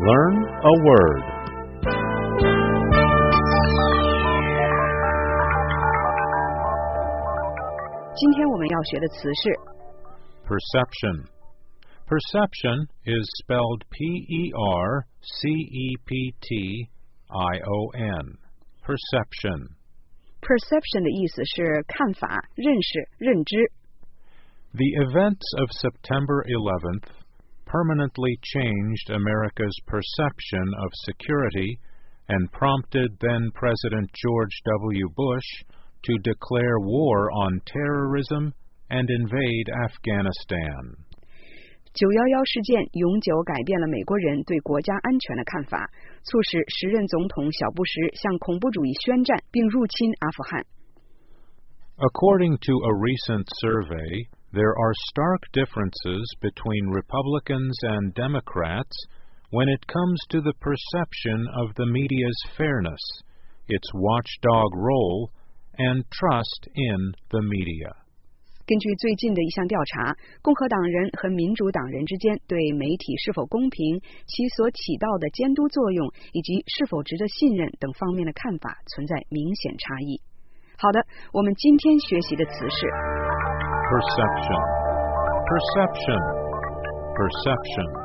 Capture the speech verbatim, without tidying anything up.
Learn a word. Perception. Perception is spelled P E R C E P T I O N. Perception. Perception 的意思是看法、认识、认知。 The events of September eleventh permanently changed America's perception of security and prompted then-President George W. Bush to declare war on terrorism and invade Afghanistan. 九一一事件永久改变了美国人对国家安全的看法，促使时任总统小布什向恐怖主义宣战并入侵阿富汗。 According to a recent survey, there are stark differences between Republicans and Democrats when it comes to the perception of the media's fairness, its watchdog role, and trust in the media. 根据最近的一项调查，共和党人和民主党人之间对媒体是否公平、其所起到的监督作用以及是否值得信任等方面的看法存在明显差异。好的，我们今天学习的词是 Perception. Perception. Perception.